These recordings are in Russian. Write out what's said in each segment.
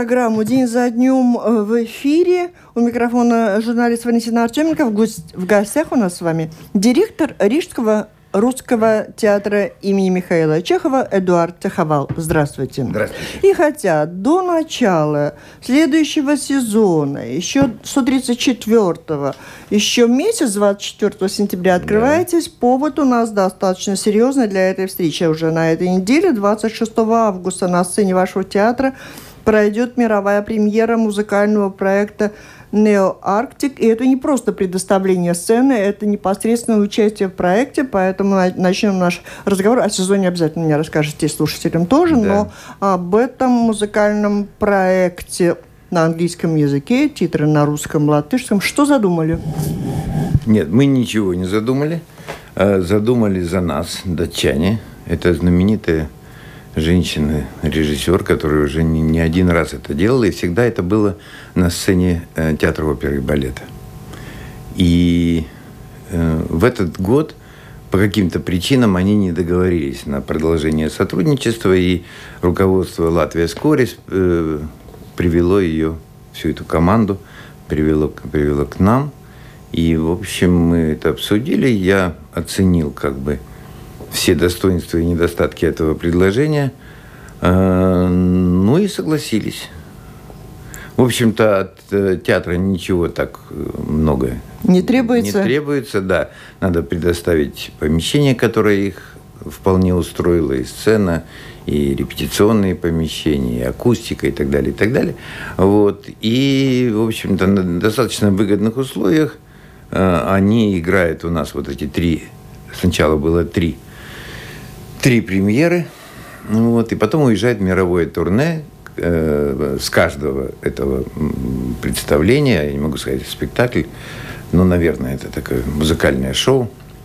Программу «День за днем» в эфире. У микрофона журналист Валентина Артеменко. В гостях у нас с вами директор Рижского русского театра имени Михаила Чехова Эдуард Цеховал. Здравствуйте. Здравствуйте. И хотя до начала следующего сезона, еще 134-го, еще месяц, 24 сентября, открываетесь, повод у нас достаточно серьезный для этой встречи. Уже на этой неделе, 26 августа, на сцене вашего театра пройдет мировая премьера музыкального проекта «Нео Арктик». И это не просто предоставление сцены, это непосредственное участие в проекте, поэтому начнем наш разговор. О сезоне обязательно мне расскажете, слушателям тоже, да. Но об этом музыкальном проекте на английском языке, титры на русском, латышском. Что задумали? Нет, мы ничего не задумали. Задумали за нас датчане. Это знаменитая женщина-режиссер, которая уже не один раз это делала, и всегда это было на сцене театра оперы и балета. И в этот год по каким-то причинам они не договорились на продолжение сотрудничества, и руководство Латвия Скорис привело ее, всю эту команду, привело к нам. И, в общем, мы это обсудили. Я оценил все достоинства и недостатки этого предложения, ну и согласились. В общем-то, от театра ничего так много не требуется. Не требуется, да. Надо предоставить помещение, которое их вполне устроило, и сцена, и репетиционные помещения, и акустика, и так далее, и так далее. Вот. И, в общем-то, на достаточно выгодных условиях они играют у нас вот эти три. Сначала было три премьеры, вот, и потом уезжает в мировое турне с каждого этого представления, я не могу сказать, спектакль, но, наверное, это такое музыкальное шоу.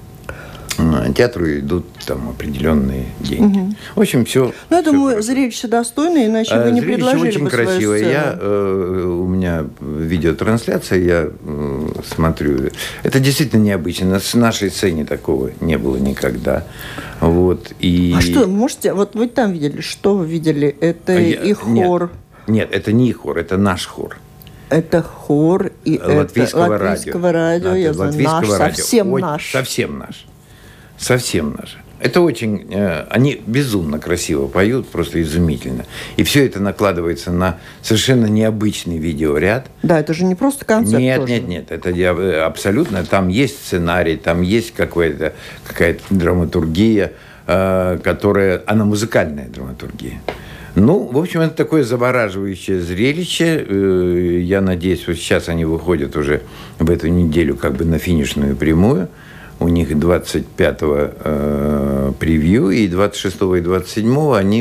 Театру идут там определенные деньги. Угу. В общем, все. Ну, я думаю, зрелище достойное, иначе вы не предложили очень бы свою красивое. сцену. У меня видеотрансляция, я смотрю. Это действительно необычно. На нашей сцене такого не было никогда. Вот, и... А что, можете... Вот вы там видели, что вы видели? Это их хор? Нет, это не их хор, это наш хор. Это хор и латвийского радио. Я знаю, наш, совсем наш. Совсем наш. Это очень... Они безумно красиво поют, просто изумительно. И все это накладывается на совершенно необычный видеоряд. Да, это же не просто концерт. Нет. Это абсолютно... Там есть сценарий, там есть какая-то драматургия, которая... Она музыкальная драматургия. Ну, в общем, это такое завораживающее зрелище. Я надеюсь, вот сейчас они выходят уже в эту неделю на финишную прямую. У них 25-го превью, и 26-го и 27-го они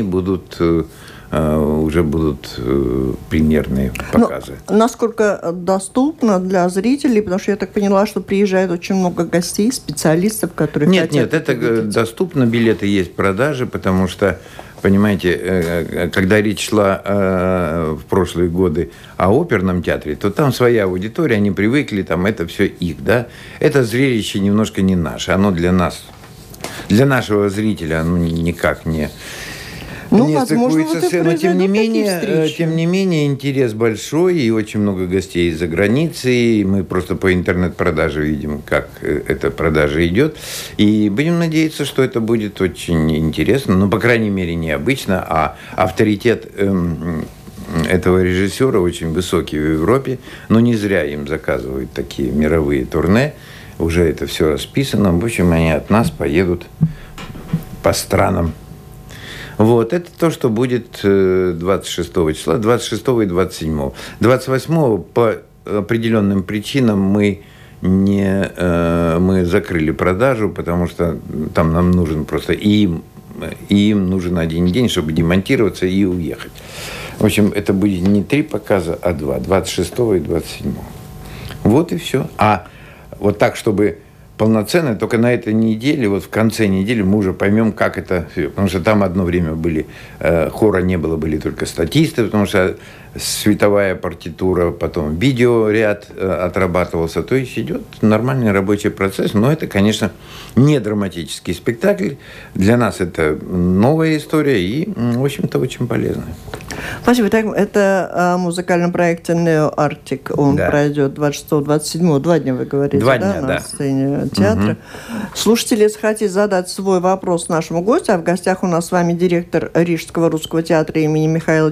уже будут премьерные показы. Но насколько доступно для зрителей, потому что я так поняла, что приезжает очень много гостей, специалистов, которые хотят... Нет, это доступно, билеты есть в продаже, потому что, понимаете, когда речь шла в прошлые годы о оперном театре, то там своя аудитория, они привыкли, там это все их, да. Это зрелище немножко не наше, оно для нас, для нашего зрителя, оно никак не... Не стыкуется с... Но тем не менее, интерес большой, и очень много гостей из-за границы. И мы просто по интернет-продаже видим, как эта продажа идет. И будем надеяться, что это будет очень интересно. Ну, по крайней мере, необычно. А авторитет этого режиссера очень высокий в Европе. Но не зря им заказывают такие мировые турне. Уже это все расписано. В общем, они от нас поедут по странам. Вот, это то, что будет 26 числа, 26 и 27. 28 по определенным причинам мы закрыли продажу, потому что там нам нужен просто им нужен один день, чтобы демонтироваться и уехать. В общем, это будет не 3 показа, а 2, 26 и 27. Вот и все. А вот так, чтобы... полноценно, только на этой неделе, вот в конце недели мы уже поймем, как это... Потому что там одно время хора не было, были только статисты, потому что световая партитура, потом видеоряд отрабатывался. То есть идет нормальный рабочий процесс. Но это, конечно, не драматический спектакль. Для нас это новая история и, в общем-то, очень полезная. Спасибо. Так, это о музыкальном проекте «Нео Арктик». Он пройдет 26-27, 2 дня, вы говорите, 2 дня, на сцене театра. Слушатели, если хотите задать свой вопрос нашему гостю, а в гостях у нас с вами директор Рижского русского театра имени Михаила